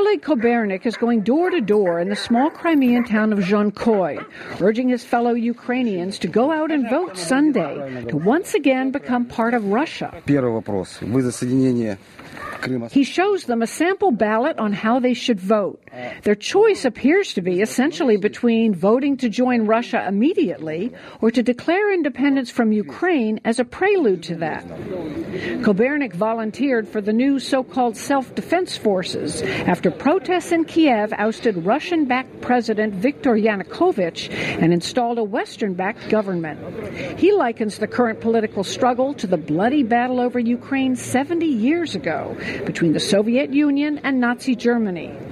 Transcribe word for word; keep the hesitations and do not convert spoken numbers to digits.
Oleg Kobernik is going door to door in the small Crimean town of Zhonkoy, urging his fellow Ukrainians to go out and vote Sunday to once again become part of Russia. He shows them a sample ballot on how they should vote. Their choice appears to be essentially between voting to join Russia immediately or to declare independence from Ukraine as a prelude to that. Kobernik volunteered for the new so-called self-defense forces after protests in Kiev ousted Russian-backed President Viktor Yanukovych and installed a Western-backed government. He likens the current political struggle to the bloody battle over Ukraine seventy years ago between the Soviet Union and Nazi Germany.